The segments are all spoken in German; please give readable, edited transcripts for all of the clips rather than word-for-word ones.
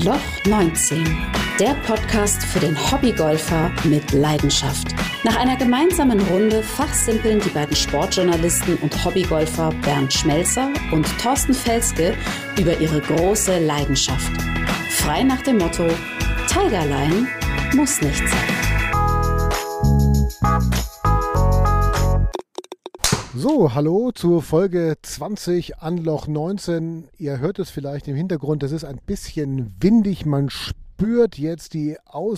Loch 19, der Podcast für den Hobbygolfer mit Leidenschaft. Nach einer gemeinsamen Runde fachsimpeln die beiden Sportjournalisten und Hobbygolfer Bernd Schmelzer und Thorsten Felske über ihre große Leidenschaft. Frei nach dem Motto: Tigerline muss nicht sein. So, hallo zur Folge 20 an Loch 19. Ihr hört es vielleicht im Hintergrund, es ist ein bisschen windig, man spürt jetzt die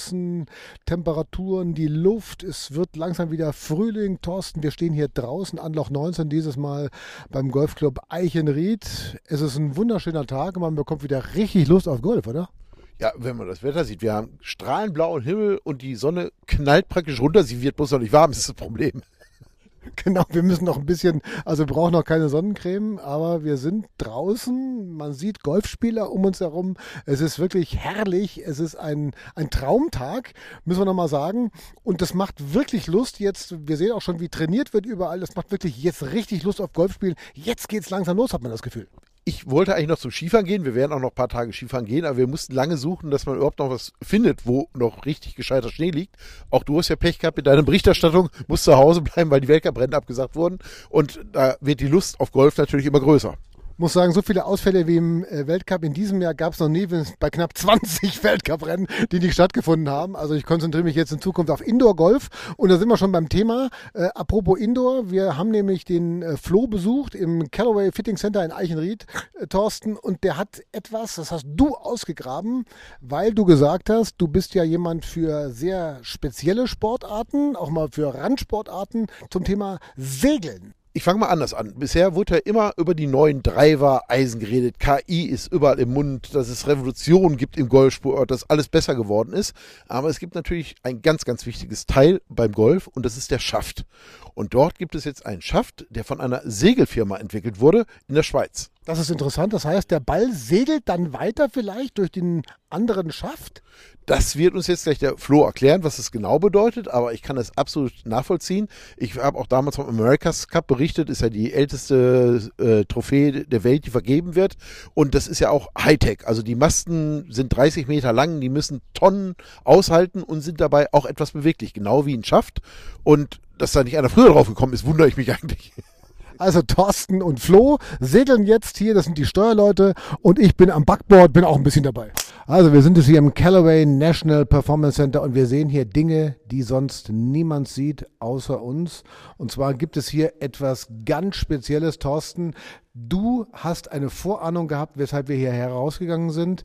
Außentemperaturen, die Luft, es wird langsam wieder Frühling. Thorsten, wir stehen hier draußen an Loch 19, dieses Mal beim Golfclub Eichenried. Es ist ein wunderschöner Tag und man bekommt wieder richtig Lust auf Golf, oder? Ja, wenn man das Wetter sieht, wir haben strahlenblauen Himmel und die Sonne knallt praktisch runter, sie wird bloß noch nicht warm, das ist das Problem. Genau, wir müssen noch ein bisschen, also wir brauchen noch keine Sonnencreme, aber wir sind draußen, man sieht Golfspieler um uns herum, es ist wirklich herrlich, es ist ein Traumtag, müssen wir nochmal sagen, und das macht wirklich Lust jetzt, wir sehen auch schon, wie trainiert wird überall, das macht wirklich jetzt richtig Lust auf Golfspielen, jetzt geht's langsam los, hat man das Gefühl. Ich wollte eigentlich noch zum Skifahren gehen, wir werden auch noch ein paar Tage Skifahren gehen, aber wir mussten lange suchen, dass man überhaupt noch was findet, wo noch richtig gescheiter Schnee liegt. Auch du hast ja Pech gehabt mit deiner Berichterstattung, musst zu Hause bleiben, weil die Weltcuprennen abgesagt wurden und da wird die Lust auf Golf natürlich immer größer. Ich muss sagen, so viele Ausfälle wie im Weltcup in diesem Jahr gab es noch nie, bei knapp 20 Weltcuprennen, die nicht stattgefunden haben. Also ich konzentriere mich jetzt in Zukunft auf Indoor-Golf. Und da sind wir schon beim Thema. Apropos Indoor, wir haben nämlich den Flo besucht im Callaway Fitting Center in Eichenried, Thorsten. Und der hat etwas, das hast du ausgegraben, weil du gesagt hast, du bist ja jemand für sehr spezielle Sportarten, auch mal für Randsportarten zum Thema Segeln. Ich fange mal anders an. Bisher wurde ja immer über die neuen Driver-Eisen geredet. KI ist überall im Mund, dass es Revolutionen gibt im Golfsport, dass alles besser geworden ist. Aber es gibt natürlich ein ganz, ganz wichtiges Teil beim Golf und das ist der Schaft. Und dort gibt es jetzt einen Schaft, der von einer Segelfirma entwickelt wurde in der Schweiz. Das ist interessant. Das heißt, der Ball segelt dann weiter vielleicht durch den anderen Schaft? Das wird uns jetzt gleich der Flo erklären, was das genau bedeutet, aber ich kann das absolut nachvollziehen. Ich habe auch damals vom America's Cup berichtet, ist ja die älteste Trophäe der Welt, die vergeben wird. Und das ist ja auch Hightech. Also die Masten sind 30 Meter lang, die müssen Tonnen aushalten und sind dabei auch etwas beweglich, genau wie ein Schaft. Und dass da nicht einer früher drauf gekommen ist, wundere ich mich eigentlich. Also Thorsten und Flo segeln jetzt hier, das sind die Steuerleute und ich bin am Backboard, bin auch ein bisschen dabei. Also wir sind jetzt hier im Callaway National Performance Center und wir sehen hier Dinge, die sonst niemand sieht, außer uns. Und zwar gibt es hier etwas ganz Spezielles, Thorsten. Du hast eine Vorahnung gehabt, weshalb wir hier herausgegangen sind,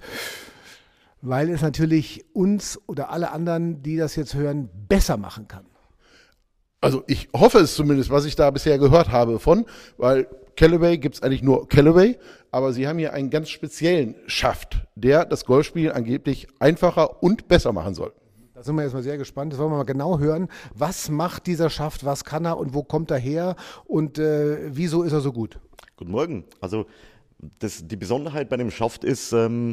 weil es natürlich uns oder alle anderen, die das jetzt hören, besser machen kann. Also ich hoffe es zumindest, was ich da bisher gehört habe von, weil Callaway gibt es eigentlich nur Callaway, aber sie haben hier einen ganz speziellen Schaft, der das Golfspielen angeblich einfacher und besser machen soll. Da sind wir jetzt mal sehr gespannt, das wollen wir mal genau hören. Was macht dieser Schaft, was kann er und wo kommt er her und wieso ist er so gut? Guten Morgen. Also die Besonderheit bei dem Schaft ist,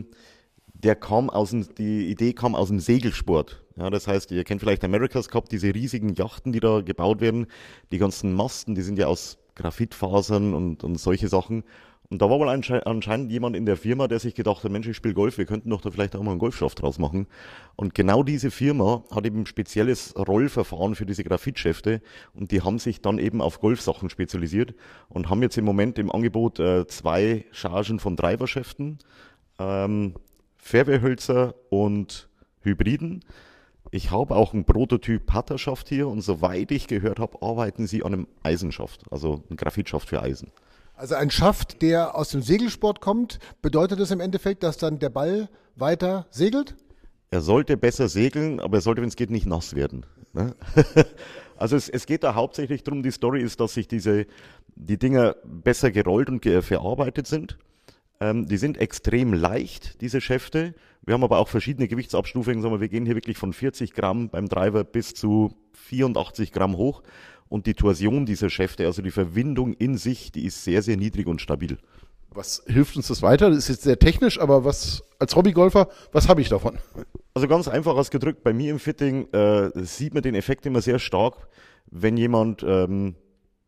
die Idee kam aus dem Segelsport. Ja, das heißt, ihr kennt vielleicht America's Cup, diese riesigen Yachten, die da gebaut werden. Die ganzen Masten, die sind ja aus Graphitfasern und solche Sachen. Und da war wohl anscheinend jemand in der Firma, der sich gedacht hat, Mensch, ich spiele Golf, wir könnten doch da vielleicht auch mal einen Golfschaft draus machen. Und genau diese Firma hat eben ein spezielles Rollverfahren für diese Graphitschäfte und die haben sich dann eben auf Golfsachen spezialisiert und haben jetzt im Moment im Angebot 2 Chargen von Driverschäften, Fairwayhölzer und Hybriden. Ich habe auch einen Prototyp Putterschaft hier und soweit ich gehört habe, arbeiten sie an einem Eisenschaft, also ein Graphitschaft für Eisen. Also ein Schaft, der aus dem Segelsport kommt, bedeutet das im Endeffekt, dass dann der Ball weiter segelt? Er sollte besser segeln, aber er sollte, wenn es geht, nicht nass werden. Ne? Also es geht da hauptsächlich darum, die Story ist, dass sich die Dinger besser gerollt und verarbeitet sind. Die sind extrem leicht, diese Schäfte. Wir haben aber auch verschiedene Gewichtsabstufungen. Wir gehen hier wirklich von 40 Gramm beim Driver bis zu 84 Gramm hoch. Und die Torsion dieser Schäfte, also die Verwindung in sich, die ist sehr, sehr niedrig und stabil. Was hilft uns das weiter? Das ist jetzt sehr technisch, aber als Hobbygolfer, was habe ich davon? Also ganz einfach ausgedrückt, bei mir im Fitting sieht man den Effekt immer sehr stark, wenn jemand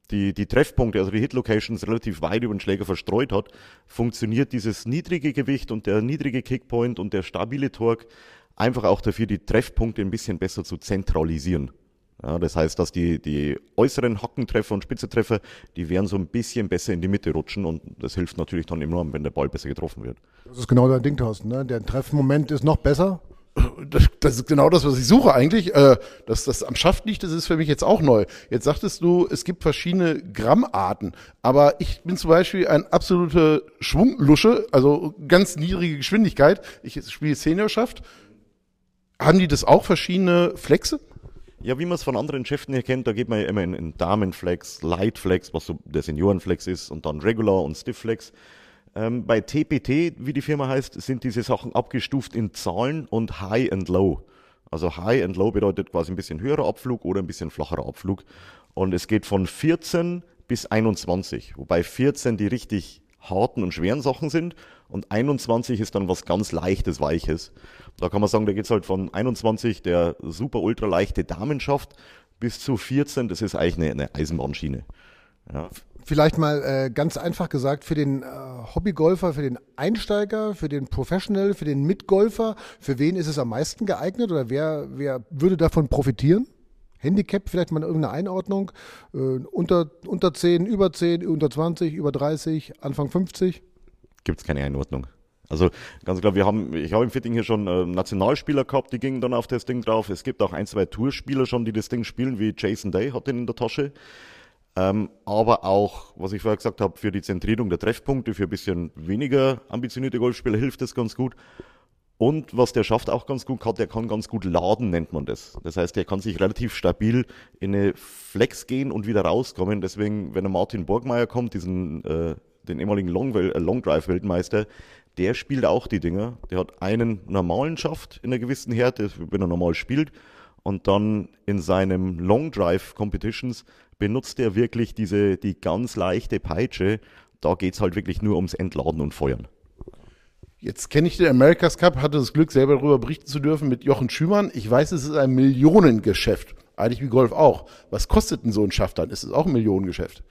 die Treffpunkte, also die Hit-Locations relativ weit über den Schläger verstreut hat, funktioniert dieses niedrige Gewicht und der niedrige Kickpoint und der stabile Torque einfach auch dafür, die Treffpunkte ein bisschen besser zu zentralisieren. Ja, das heißt, dass die äußeren Hackentreffer und Spitzetreffer, die werden so ein bisschen besser in die Mitte rutschen und das hilft natürlich dann enorm, wenn der Ball besser getroffen wird. Das ist genau dein Ding, Thorsten, ne? Der Treffmoment ist noch besser. Das ist genau das, was ich suche eigentlich. Dass das am Schaft liegt, das ist für mich jetzt auch neu. Jetzt sagtest du, es gibt verschiedene Grammarten, aber ich bin zum Beispiel ein absoluter Schwunglusche, also ganz niedrige Geschwindigkeit. Ich spiele Seniorschaft. Haben die das auch, verschiedene Flexe? Ja, wie man es von anderen Schäften hier kennt, da geht man ja immer in Damenflex, Lightflex, was so der Seniorenflex ist, und dann Regular und Stifflex. Bei TPT, wie die Firma heißt, sind diese Sachen abgestuft in Zahlen und High and Low. Also High and Low bedeutet quasi ein bisschen höherer Abflug oder ein bisschen flacherer Abflug. Und es geht von 14 bis 21, wobei 14 die richtig harten und schweren Sachen sind und 21 ist dann was ganz Leichtes, Weiches. Da kann man sagen, da geht's halt von 21, der super ultra leichte Damenschaft, bis zu 14, das ist eigentlich eine Eisenbahnschiene. Ja. Vielleicht mal ganz einfach gesagt, für den Hobbygolfer, für den Einsteiger, für den Professional, für den Mitgolfer, für wen ist es am meisten geeignet oder wer würde davon profitieren? Handicap, vielleicht mal irgendeine Einordnung, unter 10, über 10, unter 20, über 30, Anfang 50? Gibt es keine Einordnung. Also ganz klar, ich habe im Fitting hier schon Nationalspieler gehabt, die gingen dann auf das Ding drauf. Es gibt auch 1, 2 Tourspieler schon, die das Ding spielen, wie Jason Day hat den in der Tasche. Aber auch, was ich vorher gesagt habe, für die Zentrierung der Treffpunkte, für ein bisschen weniger ambitionierte Golfspieler hilft das ganz gut. Und was der Schaft auch ganz gut kann, der kann ganz gut laden, nennt man das. Das heißt, der kann sich relativ stabil in eine Flex gehen und wieder rauskommen. Deswegen, wenn der Martin Borgmeier kommt, den ehemaligen Long Drive Weltmeister, der spielt auch die Dinger. Der hat einen normalen Schaft in einer gewissen Härte, wenn er normal spielt. Und dann in seinem Long Drive Competitions benutzt er wirklich die ganz leichte Peitsche. Da geht's halt wirklich nur ums Entladen und Feuern. Jetzt kenne ich den America's Cup, hatte das Glück, selber darüber berichten zu dürfen mit Jochen Schümann. Ich weiß, es ist ein Millionengeschäft. Eigentlich wie Golf auch. Was kostet denn so ein Schaft dann? Ist es auch ein Millionengeschäft?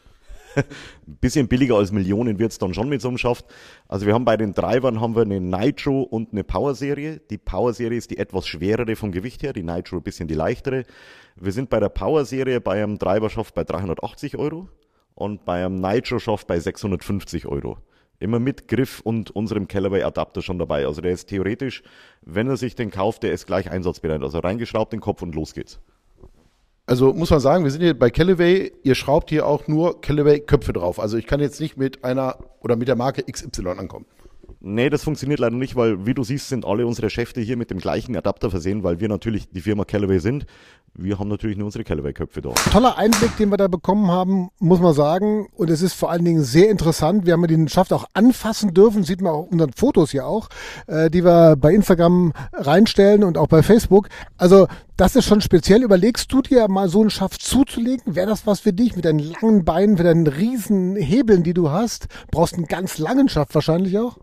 Ein bisschen billiger als Millionen wird's dann schon mit so einem Schaft. Also wir haben bei den Drivern eine Nitro und eine Power-Serie. Die Power-Serie ist die etwas schwerere vom Gewicht her, die Nitro ein bisschen die leichtere. Wir sind bei der Power-Serie bei einem Driver-Schaft bei 380 € und bei einem Nitro-Schaft bei 650 €. Immer mit Griff und unserem Callaway-Adapter schon dabei. Also der ist theoretisch, wenn er sich den kauft, der ist gleich einsatzbereit. Also reingeschraubt den Kopf und los geht's. Also muss man sagen, wir sind hier bei Callaway, ihr schraubt hier auch nur Callaway-Köpfe drauf. Also ich kann jetzt nicht mit einer oder mit der Marke XY ankommen. Nee, das funktioniert leider nicht, weil, wie du siehst, sind alle unsere Schäfte hier mit dem gleichen Adapter versehen, weil wir natürlich die Firma Callaway sind. Wir haben natürlich nur unsere Callaway-Köpfe da. Toller Einblick, den wir da bekommen haben, muss man sagen. Und es ist vor allen Dingen sehr interessant. Wir haben den Schaft auch anfassen dürfen, sieht man auch in unseren Fotos hier auch, die wir bei Instagram reinstellen und auch bei Facebook. Also das ist schon speziell. Überlegst du dir mal so einen Schaft zuzulegen? Wäre das was für dich mit deinen langen Beinen, mit deinen riesen Hebeln, die du hast? Brauchst einen ganz langen Schaft wahrscheinlich auch?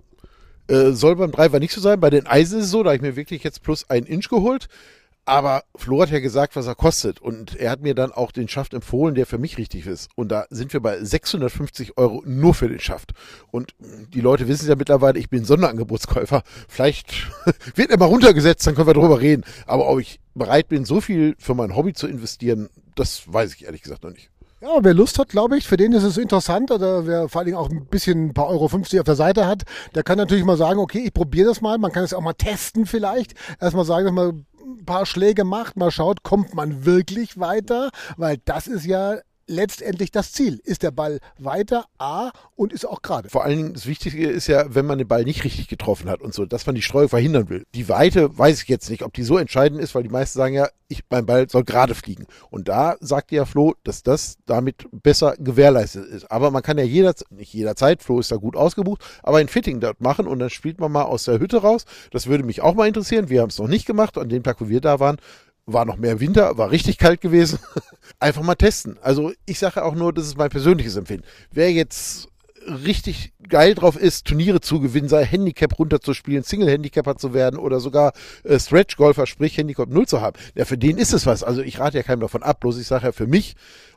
Soll beim Driver nicht so sein. Bei den Eisen ist es so, da habe ich mir wirklich jetzt plus 1 Inch geholt. Aber Flo hat ja gesagt, was er kostet. Und er hat mir dann auch den Schaft empfohlen, der für mich richtig ist. Und da sind wir bei 650 € nur für den Schaft. Und die Leute wissen ja mittlerweile, ich bin Sonderangebotskäufer. Vielleicht wird er mal runtergesetzt, dann können wir drüber reden. Aber ob ich bereit bin, so viel für mein Hobby zu investieren, das weiß ich ehrlich gesagt noch nicht. Ja, wer Lust hat, glaube ich, für den ist es interessant, oder wer vor allen Dingen auch ein paar Euro 50 auf der Seite hat, der kann natürlich mal sagen, okay, ich probiere das mal, man kann es auch mal testen vielleicht, erstmal sagen, dass man ein paar Schläge macht, mal schaut, kommt man wirklich weiter, weil das ist ja letztendlich das Ziel. Ist der Ball weiter, und ist auch gerade. Vor allen Dingen, das Wichtige ist ja, wenn man den Ball nicht richtig getroffen hat und so, dass man die Streuung verhindern will. Die Weite weiß ich jetzt nicht, ob die so entscheidend ist, weil die meisten sagen ja, mein Ball soll gerade fliegen. Und da sagt ja Flo, dass das damit besser gewährleistet ist. Aber man kann ja nicht jederzeit, Flo ist da gut ausgebucht, aber ein Fitting dort machen und dann spielt man mal aus der Hütte raus. Das würde mich auch mal interessieren. Wir haben es noch nicht gemacht. An dem Tag, wo wir da waren, war noch mehr Winter, war richtig kalt gewesen. Einfach mal testen. Also ich sage auch nur, das ist mein persönliches Empfinden. Wer jetzt richtig geil drauf ist, Turniere zu gewinnen, sei Handicap runterzuspielen, Single-Handicapper zu werden oder sogar Stretch-Golfer, sprich Handicap 0 zu haben, ja, für den ist es was. Also ich rate ja keinem davon ab, bloß ich sage ja für mich,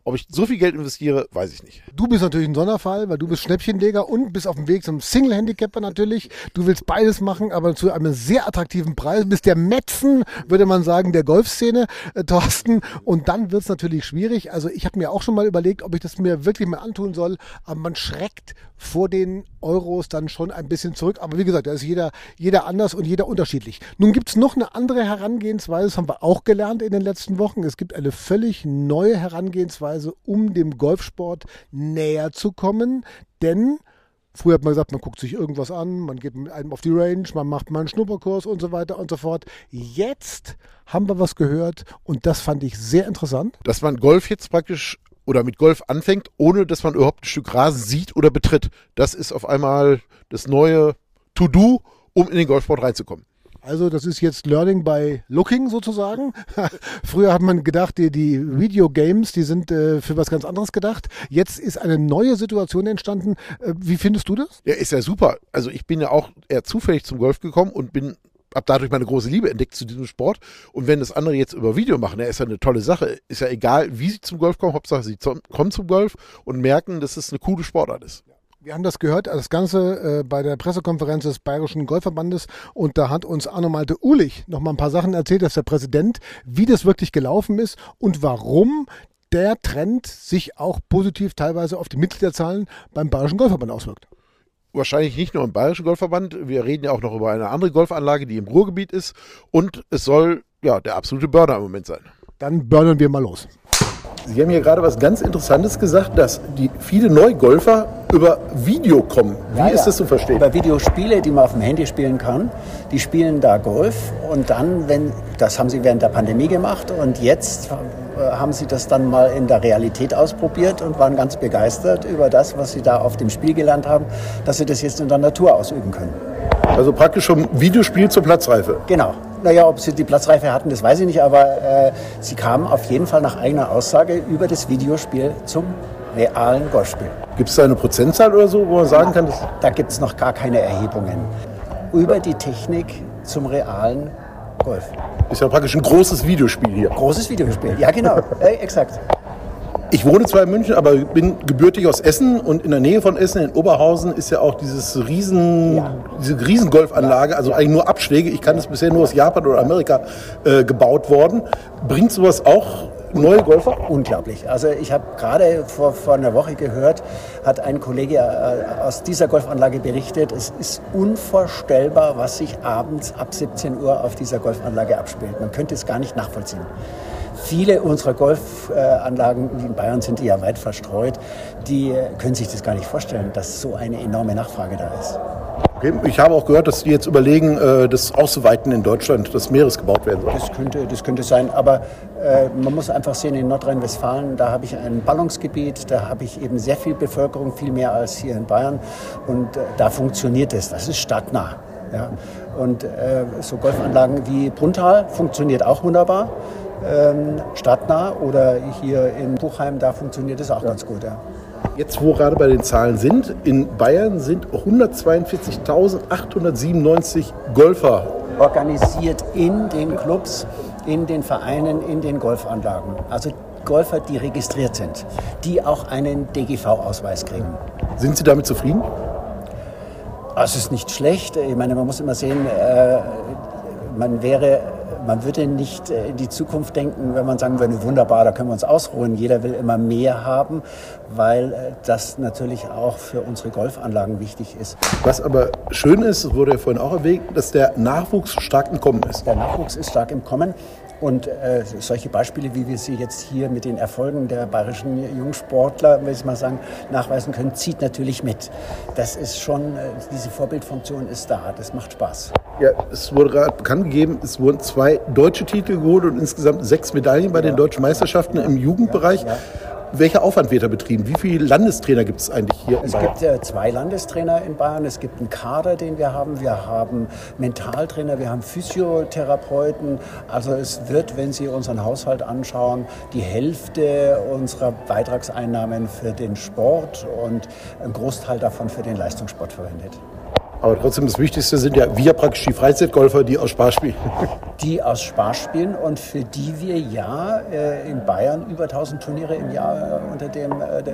Ob ich so viel Geld investiere, weiß ich nicht. Du bist natürlich ein Sonderfall, weil du bist Schnäppchenleger und bist auf dem Weg zum Single-Handicapper natürlich. Du willst beides machen, aber zu einem sehr attraktiven Preis. Du bist der Metzen, würde man sagen, der Golfszene, Thorsten. Und dann wird es natürlich schwierig. Also ich habe mir auch schon mal überlegt, ob ich das mir wirklich mal antun soll. Aber man schreckt vor den Euros dann schon ein bisschen zurück. Aber wie gesagt, da ist jeder anders und jeder unterschiedlich. Nun gibt es noch eine andere Herangehensweise, das haben wir auch gelernt in den letzten Wochen. Es gibt eine völlig neue Herangehensweise, um dem Golfsport näher zu kommen. Denn früher hat man gesagt, man guckt sich irgendwas an, man geht mit einem auf die Range, man macht mal einen Schnupperkurs und so weiter und so fort. Jetzt haben wir was gehört und das fand ich sehr interessant. Dass man Golf jetzt praktisch oder mit Golf anfängt, ohne dass man überhaupt ein Stück Rasen sieht oder betritt. Das ist auf einmal das neue To-Do, um in den Golfsport reinzukommen. Also das ist jetzt Learning by Looking sozusagen. Früher hat man gedacht, die Videogames, die sind für was ganz anderes gedacht. Jetzt ist eine neue Situation entstanden. Wie findest du das? Ja, ist ja super. Also ich bin ja auch eher zufällig zum Golf gekommen und habe dadurch meine große Liebe entdeckt zu diesem Sport. Und wenn das andere jetzt über Video machen, ist ja eine tolle Sache. Ist ja egal, wie sie zum Golf kommen. Hauptsache, sie kommen zum Golf und merken, dass es eine coole Sportart ist. Wir haben das gehört, das Ganze bei der Pressekonferenz des Bayerischen Golfverbandes und da hat uns Arno Malte Uhlich noch mal ein paar Sachen erzählt, dass der Präsident, wie das wirklich gelaufen ist und warum der Trend sich auch positiv teilweise auf die Mitgliederzahlen beim Bayerischen Golfverband auswirkt. Wahrscheinlich nicht nur im Bayerischen Golfverband, wir reden ja auch noch über eine andere Golfanlage, die im Ruhrgebiet ist und es soll ja der absolute Burner im Moment sein. Dann burnern wir mal los. Sie haben hier gerade was ganz Interessantes gesagt, dass viele Neugolfer über Video kommen. Wie ist das zu verstehen? Über Videospiele, die man auf dem Handy spielen kann. Die spielen da Golf und dann, das haben sie während der Pandemie gemacht und jetzt haben sie das dann mal in der Realität ausprobiert und waren ganz begeistert über das, was sie da auf dem Spiel gelernt haben, dass sie das jetzt in der Natur ausüben können. Also praktisch schon Videospiel zur Platzreife? Genau. Naja, ob sie die Platzreife hatten, das weiß ich nicht, aber sie kamen auf jeden Fall nach eigener Aussage über das Videospiel zum realen Golfspiel. Gibt es da eine Prozentzahl oder so, wo man sagen kann, dass... Da gibt es noch gar keine Erhebungen. Über die Technik zum realen Golf. Ist ja praktisch ein großes Videospiel hier. Großes Videospiel, ja genau, exakt. Ich wohne zwar in München, aber bin gebürtig aus Essen und in der Nähe von Essen, in Oberhausen, ist ja auch diese riesen Golfanlage, also eigentlich nur Abschläge. Ich kann das bisher nur aus Japan oder Amerika gebaut worden. Bringt sowas auch neue Golfer? Unglaublich. Also ich habe gerade vor einer Woche gehört, hat ein Kollege aus dieser Golfanlage berichtet, es ist unvorstellbar, was sich abends ab 17 Uhr auf dieser Golfanlage abspielt. Man könnte es gar nicht nachvollziehen. Viele unserer Golfanlagen in Bayern sind ja weit verstreut, die können sich das gar nicht vorstellen, dass so eine enorme Nachfrage da ist. Okay. Ich habe auch gehört, dass die jetzt überlegen, das auszuweiten in Deutschland, dass Meeres gebaut werden soll. Das könnte sein, aber man muss einfach sehen, in Nordrhein-Westfalen, da habe ich ein Ballungsgebiet, da habe ich eben sehr viel Bevölkerung, viel mehr als hier in Bayern und da funktioniert es, das ist stadtnah. Ja. Und so Golfanlagen wie Brunnthal funktioniert auch wunderbar. Stadtnah oder hier in Buchheim, da funktioniert es auch ganz gut. Ja. Jetzt, wo wir gerade bei den Zahlen sind, in Bayern sind 142.897 Golfer organisiert in den Clubs, in den Vereinen, in den Golfanlagen. Also Golfer, die registriert sind, die auch einen DGV-Ausweis kriegen. Sind Sie damit zufrieden? Es ist nicht schlecht. Ich meine, man muss immer sehen, man würde nicht in die Zukunft denken, wenn man sagen würde, wunderbar, da können wir uns ausruhen. Jeder will immer mehr haben, weil das natürlich auch für unsere Golfanlagen wichtig ist. Was aber schön ist, das wurde ja vorhin auch erwähnt, dass der Nachwuchs stark im Kommen ist. Der Nachwuchs ist stark im Kommen. Und solche Beispiele, wie wir sie jetzt hier mit den Erfolgen der bayerischen Jungsportler, will ich mal sagen, nachweisen können, zieht natürlich mit. Das ist schon, diese Vorbildfunktion ist da, das macht Spaß. Ja, es wurde gerade bekannt gegeben, es wurden 2 deutsche Titel geholt und insgesamt 6 Medaillen bei den deutschen Meisterschaften im Jugendbereich. Ja. Welcher Aufwand wird da betrieben? Wie viele Landestrainer gibt es eigentlich hier in Bayern? Es gibt 2 Landestrainer in Bayern. Es gibt einen Kader, den wir haben. Wir haben Mentaltrainer, wir haben Physiotherapeuten. Also es wird, wenn Sie unseren Haushalt anschauen, die Hälfte unserer Beitragseinnahmen für den Sport und ein Großteil davon für den Leistungssport verwendet. Aber trotzdem, das Wichtigste sind ja wir praktisch die Freizeitgolfer, die aus Spaß spielen. Die aus Spaß spielen und für die wir in Bayern über 1000 Turniere im Jahr unter der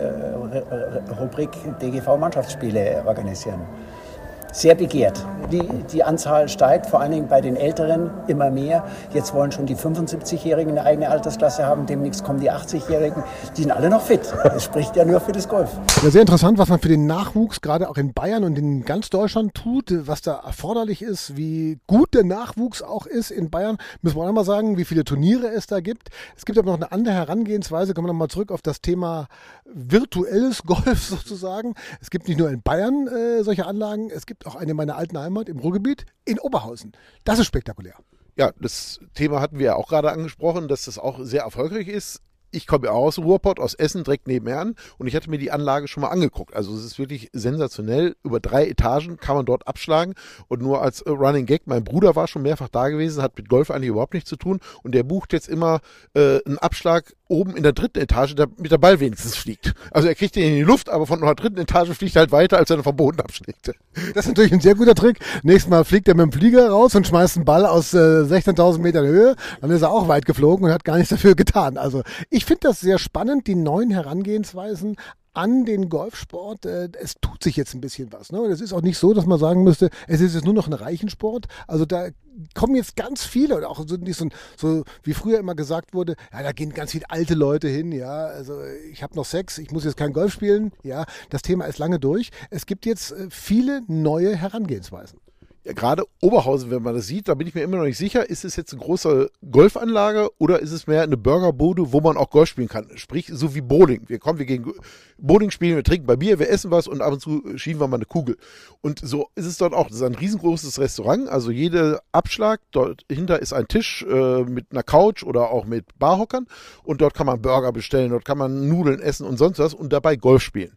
Rubrik DGV-Mannschaftsspiele organisieren. Sehr begehrt. Die Anzahl steigt, vor allen Dingen bei den Älteren immer mehr. Jetzt wollen schon die 75-Jährigen eine eigene Altersklasse haben, demnächst kommen die 80-Jährigen. Die sind alle noch fit. Das spricht ja nur für das Golf. Ja, sehr interessant, was man für den Nachwuchs gerade auch in Bayern und in ganz Deutschland tut, was da erforderlich ist, wie gut der Nachwuchs auch ist in Bayern. Müssen wir auch mal sagen, wie viele Turniere es da gibt. Es gibt aber noch eine andere Herangehensweise. Kommen wir nochmal zurück auf das Thema virtuelles Golf sozusagen. Es gibt nicht nur in Bayern solche Anlagen, es gibt auch eine in meiner alten Heimat im Ruhrgebiet in Oberhausen. Das ist spektakulär. Ja, das Thema hatten wir ja auch gerade angesprochen, dass das auch sehr erfolgreich ist. Ich komme ja auch aus Ruhrpott, aus Essen, direkt nebenan und ich hatte mir die Anlage schon mal angeguckt. Also es ist wirklich sensationell. Über 3 Etagen kann man dort abschlagen und nur als Running Gag, mein Bruder war schon mehrfach da gewesen, hat mit Golf eigentlich überhaupt nichts zu tun und der bucht jetzt immer einen Abschlag oben in der 3. Etage, damit der Ball wenigstens fliegt. Also er kriegt den in die Luft, aber von der 3. Etage fliegt er halt weiter, als wenn er vom Boden abschlägt. Das ist natürlich ein sehr guter Trick. Nächstes Mal fliegt er mit dem Flieger raus und schmeißt einen Ball aus 16.000 Metern Höhe. Dann ist er auch weit geflogen und hat gar nichts dafür getan. Also ich finde das sehr spannend, die neuen Herangehensweisen an den Golfsport. Es tut sich jetzt ein bisschen was. Ne? Und es ist auch nicht so, dass man sagen müsste, es ist jetzt nur noch ein Reichensport. Also da kommen jetzt ganz viele, oder auch so wie früher immer gesagt wurde, ja, da gehen ganz viele alte Leute hin, ja, also ich habe noch Sex, ich muss jetzt kein Golf spielen, ja, das Thema ist lange durch. Es gibt jetzt viele neue Herangehensweisen. Ja, gerade Oberhausen, wenn man das sieht, da bin ich mir immer noch nicht sicher, ist es jetzt eine große Golfanlage oder ist es mehr eine Burgerbude, wo man auch Golf spielen kann? Sprich, so wie Bowling. Wir gehen Bowling spielen, wir trinken bei Bier, wir essen was und ab und zu schieben wir mal eine Kugel. Und so ist es dort auch. Das ist ein riesengroßes Restaurant, also jeder Abschlag, dort hinter ist ein Tisch mit einer Couch oder auch mit Barhockern und dort kann man Burger bestellen, dort kann man Nudeln essen und sonst was und dabei Golf spielen.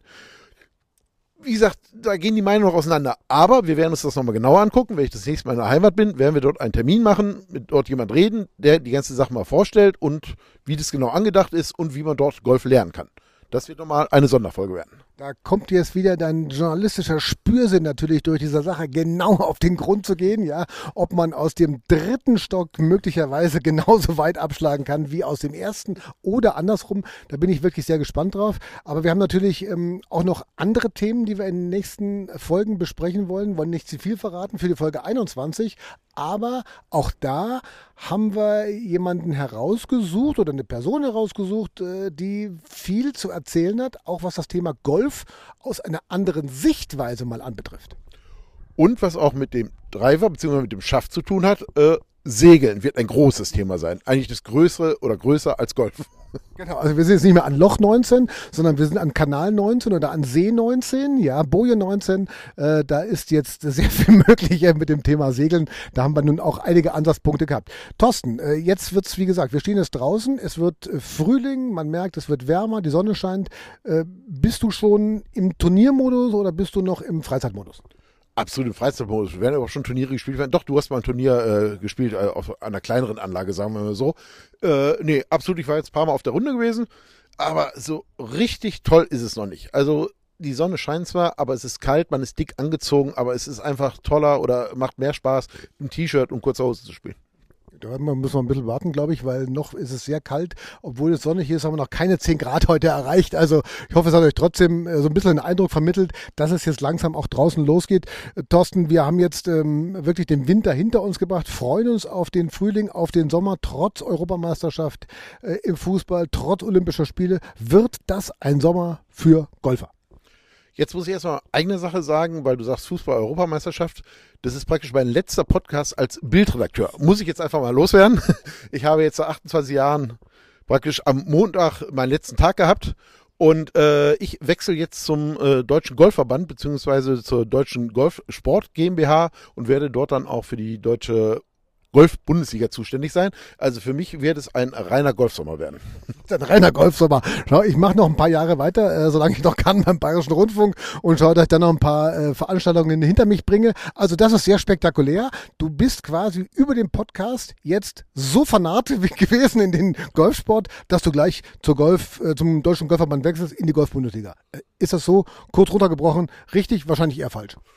Wie gesagt, da gehen die Meinungen noch auseinander. Aber wir werden uns das nochmal genauer angucken. Wenn ich das nächste Mal in der Heimat bin, werden wir dort einen Termin machen, mit dort jemand reden, der die ganze Sache mal vorstellt und wie das genau angedacht ist und wie man dort Golf lernen kann. Das wird nochmal eine Sonderfolge werden. Da kommt jetzt wieder dein journalistischer Spürsinn natürlich durch dieser Sache, genau auf den Grund zu gehen, ja, ob man aus dem 3. Stock möglicherweise genauso weit abschlagen kann wie aus dem 1. oder andersrum. Da bin ich wirklich sehr gespannt drauf. Aber wir haben natürlich auch noch andere Themen, die wir in den nächsten Folgen besprechen wollen nicht zu viel verraten für die Folge 21. Aber auch da haben wir jemanden herausgesucht oder eine Person herausgesucht, die viel zu erzählen hat, auch was das Thema Golf aus einer anderen Sichtweise mal anbetrifft. Und was auch mit dem Driver bzw. mit dem Schaft zu tun hat, Segeln wird ein großes Thema sein. Eigentlich das Größere oder größer als Golf. Genau, also wir sind jetzt nicht mehr an Loch 19, sondern wir sind an Kanal 19 oder an See 19, ja, Boje 19. Da ist jetzt sehr viel möglicher mit dem Thema Segeln. Da haben wir nun auch einige Ansatzpunkte gehabt. Thorsten, jetzt wird's, wie gesagt, wir stehen jetzt draußen, es wird Frühling, man merkt, es wird wärmer, die Sonne scheint. Bist du schon im Turniermodus oder bist du noch im Freizeitmodus? Absolut im Freizeitmodus. Wir werden aber auch schon Turniere gespielt werden. Doch, du hast mal ein Turnier gespielt auf einer kleineren Anlage, sagen wir mal so. Nee, absolut. Ich war jetzt ein paar Mal auf der Runde gewesen, aber so richtig toll ist es noch nicht. Also die Sonne scheint zwar, aber es ist kalt, man ist dick angezogen, aber es ist einfach toller oder macht mehr Spaß, im T-Shirt und kurzer Hose zu spielen. Da müssen wir ein bisschen warten, glaube ich, weil noch ist es sehr kalt. Obwohl es sonnig ist, haben wir noch keine 10 Grad heute erreicht. Also ich hoffe, es hat euch trotzdem so ein bisschen den Eindruck vermittelt, dass es jetzt langsam auch draußen losgeht. Thorsten, wir haben jetzt wirklich den Winter hinter uns gebracht, freuen uns auf den Frühling, auf den Sommer, trotz Europameisterschaft im Fußball, trotz Olympischer Spiele. Wird das ein Sommer für Golfer? Jetzt muss ich erstmal eigene Sache sagen, weil du sagst Fußball-Europameisterschaft. Das ist praktisch mein letzter Podcast als Bildredakteur. Muss ich jetzt einfach mal loswerden. Ich habe jetzt seit 28 Jahren praktisch am Montag meinen letzten Tag gehabt. Und ich wechsle jetzt zum Deutschen Golfverband beziehungsweise zur Deutschen Golfsport GmbH und werde dort dann auch für die deutsche Golf-Bundesliga zuständig sein. Also für mich wird es ein reiner Golfsommer werden. Ein reiner Golfsommer. Schau, ich mache noch ein paar Jahre weiter, solange ich noch kann beim Bayerischen Rundfunk und schaue, dass ich dann noch ein paar Veranstaltungen hinter mich bringe. Also das ist sehr spektakulär. Du bist quasi über den Podcast jetzt so fanat gewesen in den Golfsport, dass du gleich zum Deutschen Golfverband wechselst in die Golf-Bundesliga. Ist das so kurz runtergebrochen richtig? Wahrscheinlich eher falsch.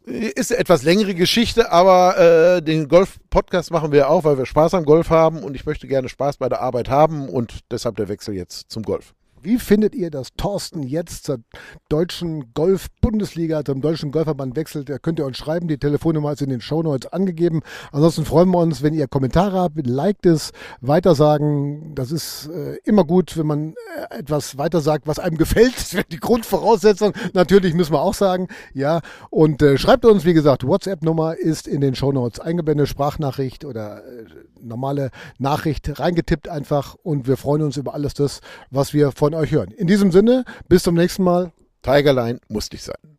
Ist eine etwas längere Geschichte, aber den Golf-Podcast machen wir auch, weil wir Spaß am Golf haben und ich möchte gerne Spaß bei der Arbeit haben und deshalb der Wechsel jetzt zum Golf. Wie findet ihr, dass Thorsten jetzt zur deutschen Golf-Bundesliga, zum deutschen Golfverband wechselt? Da könnt ihr uns schreiben, die Telefonnummer ist in den Shownotes angegeben. Ansonsten freuen wir uns, wenn ihr Kommentare habt, liked es, weitersagen. Das ist immer gut, wenn man etwas weitersagt, was einem gefällt. Das wäre die Grundvoraussetzung. Natürlich müssen wir auch sagen, ja. Und schreibt uns, wie gesagt, WhatsApp-Nummer ist in den Shownotes eingeblendet, Sprachnachricht oder normale Nachricht reingetippt einfach. Und wir freuen uns über alles das, was wir von euch hören. In diesem Sinne, bis zum nächsten Mal. Tigerline muss nicht sein.